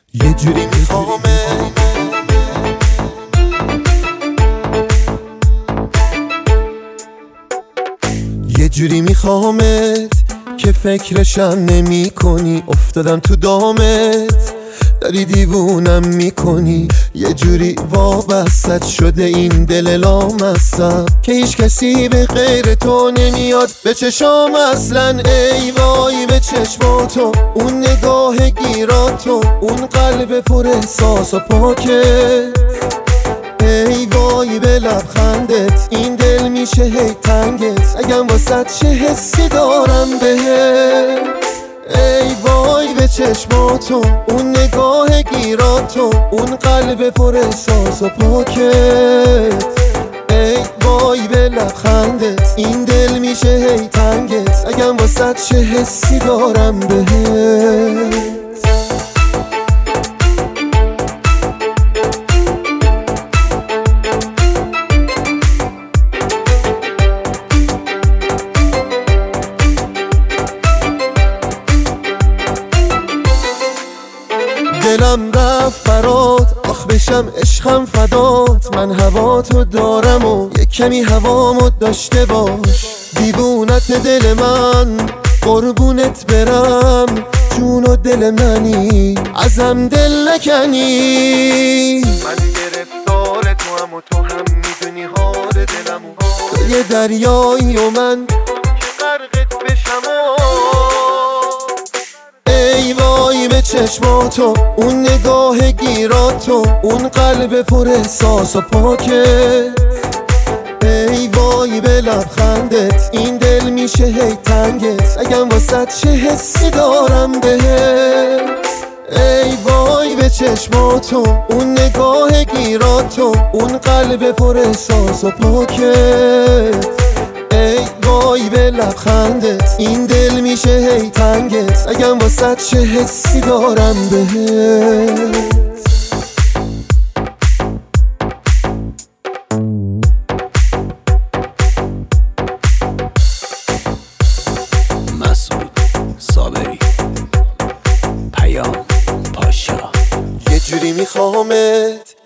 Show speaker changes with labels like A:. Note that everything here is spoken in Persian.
A: یه جوری میخوامه یه جوری میخوامت که فکرشم نمی کنی. افتادم تو دامت داری دیوونم میکنی. یه جوری وابستت شده این دل لامصب که هیچ کسی به غیر تو نمیاد به چشام اصلا. ای وای به چشماتو، اون نگاه گیراتو، اون قلب پر احساس و پاکت. ای وای به لبخندت، این دل میشه هی تنگت اگم واسه چه حسی دارم بهت. ای وای به چشماتو، اون نگاه گیراتو، اون قلب پر احساس و پاکت. ای وای به لبخندت، این دل میشه هی تنگت اگم واسه چه حسی دارم بهت. دلم رفت فرات، آخ بشم عشقم فدات. من هواتو دارم و یک کمی هوامو داشته باش. دیوونت دل من، قربونت برم. جون و دل منی، ازم دل نکنی.
B: من گرفتار تو هم و تو هم میدونی حال دلمو.
A: تو یه دریایی و من
B: که غرقت بشم.
A: ای وای به چشماتو، اون نگاه گیراتو، اون قلب پر احساس و پاکت. ای وای به لبخندت، این دل میشه هی تنگت اگم واسه چه حسی دارم بهت. ای وای به چشماتو، اون نگاه گیراتو، اون قلب پر احساس و پاکت. ای وای به لبخندت، این دل میشه هی تنگت اگم واسه چه حسی دارم بهت.
C: مسعود صابری، پیام پاشا.
A: یه جوری میخوامت